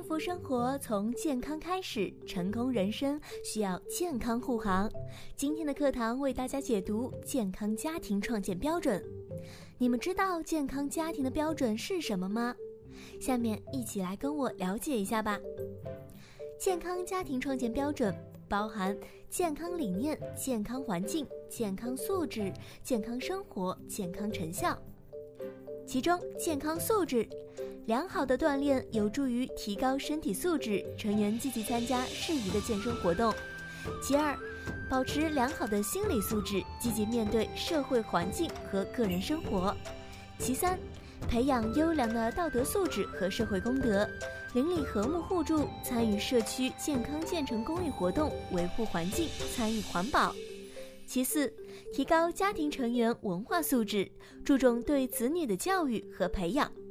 幸福生活从健康开始，成功人生需要健康护航。今天的课堂为大家解读健康家庭创建标准。你们知道健康家庭的标准是什么吗？下面一起来跟我了解一下吧。健康家庭创建标准包含健康理念、健康环境、健康素质、健康生活、健康成效。其中健康素质，良好的锻炼有助于提高身体素质，成员积极参加适宜的健身活动。其二，保持良好的心理素质，积极面对社会环境和个人生活。其三，培养优良的道德素质和社会公德，邻里和睦互助，参与社区健康建成公益活动，维护环境，参与环保。其四，提高家庭成员文化素质，注重对子女的教育和培养，